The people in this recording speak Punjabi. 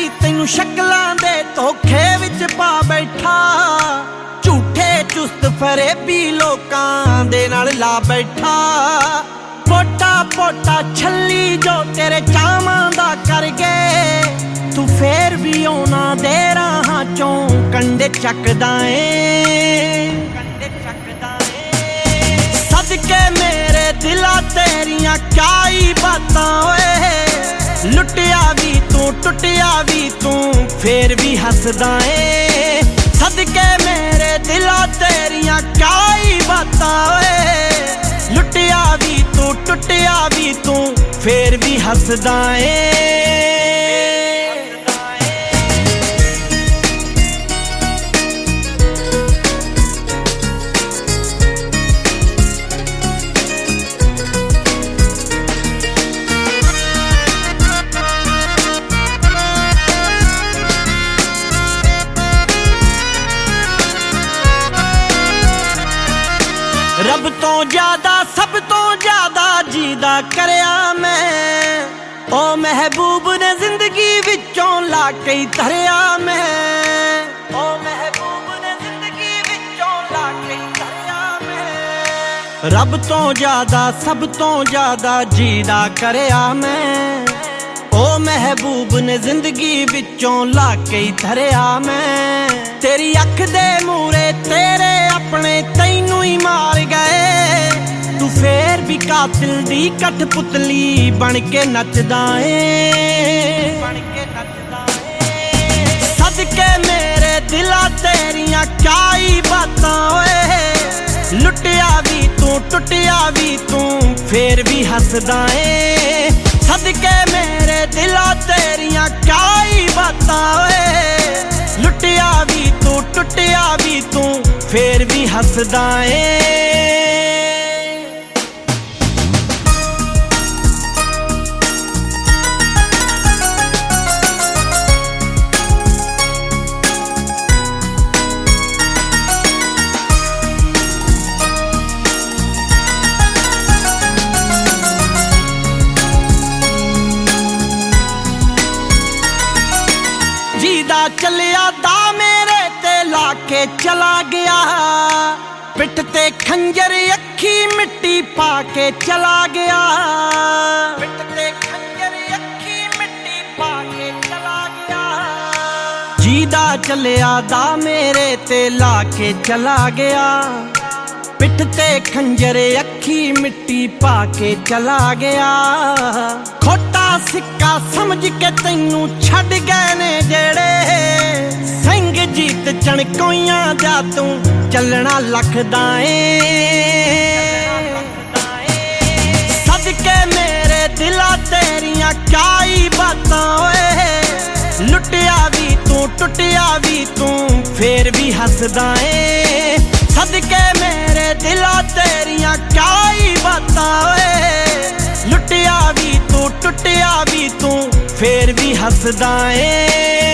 ਵੀ ਤੈਨੂੰ ਸ਼ਕਲਾਂ ਦੇ ਧੋਖੇ ਵਿੱਚ ਪਾ ਬੈਠਾ। ਝੂਠੇ ਚੁਸਤ ਫਰੇਬੀ ਲੋਕਾਂ ਦੇ ਨਾਲ ਲਾ ਬੈਠਾ। ਪੋਟਾ ਪੋਟਾ ਛੱਲੀ ਜੋ ਤੇਰੇ ਚਾਵਾਂ ਦਾ ਕਰ ਗਏ, ਤੂੰ ਫੇਰ ਵੀ ਉਹਨਾਂ ਦੇ ਰਾਹਾਂ ਚੋਂ ਕੰਡੇ ਚੱਕਦਾ ਏ। ਸਦਕੇ ਮੇਰੇ ਦਿਲਾਂ ਤੇਰੀਆਂ ਕਿਆ ਹੀ ਬਾਤਾਂ ਓਏ। ਲੁੱਟਿਆ ਵੀ ਤੂੰ ਟੁੱਟਿਆ ਵੀ ਤੂੰ ਫੇਰ ਵੀ ਹੱਸਦਾ ਏ। ਸਦਕੇ ਮੇਰੇ ਦਿਲਾਂ ਤੇਰੀਆਂ ਕਿਆ ਹੀ ਬਾਤਾਂ ਓਏ। ਲੁੱਟਿਆ ਵੀ ਤੂੰ ਟੁੱਟਿਆ ਵੀ ਤੂੰ ਫੇਰ ਵੀ ਹੱਸਦਾ ਏ। ਰੱਬ ਤੋਂ ਜ਼ਿਆਦਾ ਸਭ ਤੋਂ ਜ਼ਿਆਦਾ ਜੀਦਾ ਕਰਿਆ ਮੈਂ। ਓ ਮਹਿਬੂਬ ਨੇ ਜ਼ਿੰਦਗੀ ਵਿੱਚੋਂ ਲਾ ਕੇ ਧਰਿਆ ਮੈਂ। ਓ ਮਹਿਬੂਬ ਨੇ ਜ਼ਿੰਦਗੀ ਵਿੱਚੋਂ ਲਾ ਕੇ ਧਰਿਆ ਮੈਂ। ਰੱਬ ਤੋਂ ਜ਼ਿਆਦਾ ਸਭ ਤੋਂ ਜ਼ਿਆਦਾ ਜੀਦਾ ਕਰਿਆ ਮੈਂ। ਓ ਮਹਿਬੂਬ ਨੇ ਜ਼ਿੰਦਗੀ ਵਿੱਚੋਂ ਲਾ ਕੇ ਧਰਿਆ ਮੈਂ। ਤੇਰੀ ਅੱਖ ਦੇ ਮੂਰੇ ਤੇਰੇ ਆਪਣੇ ਤੈਨੂੰ ਹੀ ਮਾਰ ਗਏ, ਤੂੰ ਫੇਰ ਵੀ ਕਾਤਿਲ ਦੀ ਕਠਪੁਤਲੀ ਬਣ ਕੇ ਨੱਚਦਾ ਏ। ਸਦਕੇ ਮੇਰੇ ਦਿਲਾਂ ਤੇਰੀਆਂ ਕਿਆ ਹੀ ਬਾਤਾਂ ਓਏ। ਲੁੱਟਿਆ ਵੀ ਤੂੰ ਟੁੱਟਿਆ ਵੀ ਤੂੰ ਫੇਰ ਵੀ ਹੱਸਦਾ ਏ। ਸਦਕੇ ਮੇਰੇ ਦਿਲਾਂ ਤੇਰੀਆਂ ਕਿਆ ਹੀ ਬਾਤਾਂ ਓਏ। ਲੁੱਟਿਆ ਵੀ ਤੂੰ ਟੁੱਟਿਆ ਵੀ ਤੂੰ ਫੇਰ ਵੀ ਹੱਸਦਾ ਏ। ਜੀਦਾ ਚੱਲਿਆ ਦਾ ਮੇਰੇ ਤੇ ਲਾ ਕੇ ਚਲਾ ਗਿਆ। ਪਿੱਠ ਤੇ ਖੰਜਰ ਅੱਖੀ ਮਿੱਟੀ ਪਾ ਕੇ ਚਲਾ ਗਿਆ। ਪਿੱਠ ਤੇ ਖੰਜਰ ਅੱਖੀ ਮਿੱਟੀ ਪਾ ਕੇ ਚਲਾ ਗਿਆ। ਜੀਦਾ ਚੱਲਿਆ ਦਾ ਮੇਰੇ ਤੇ ਲਾ ਕੇ ਚਲਾ ਗਿਆ। ਪਿੱਠ ਤੇ ਖੰਜਰ ਅੱਖੀ ਮਿੱਟੀ ਪਾ ਕੇ ਚਲਾ ਗਿਆ। ਖੋਟਾ ਸਿੱਕਾ ਸਮਝ ਕੇ ਤੈਨੂੰ ਛੱਡ ਗਏ ਨੇ ਜਿਹੜੇ ਸਿੰਘ ਜੀਤ ਚਣਕੋਈਆਂ ਦਾ ਤੂੰ ਚੱਲਣਾ ਲੱਖਦਾ ਏ। ਸਦਕੇ ਮੇਰੇ ਦਿਲਾਂ ਤੇਰੀਆਂ ਕਿਆ ਹੀ ਬਾਤਾਂ ਓਏ। ਲੁੱਟਿਆ ਵੀ ਤੂੰ ਟੁੱਟਿਆ ਵੀ ਤੂੰ ਫੇਰ ਵੀ ਹੱਸਦਾ ਏ। ਸਦਕੇ ਮੇਰੇ ਦਿਲਾਂ ਤੇਰੀਆਂ ਕਿਆ ਹੀ ਬਾਤਾਂ ਓਏ। ਲੁੱਟਿਆ ਵੀ ਤੂੰ ਟੁੱਟਿਆ ਵੀ ਤੂੰ ਫੇਰ ਵੀ ਹੱਸਦਾ ਏ।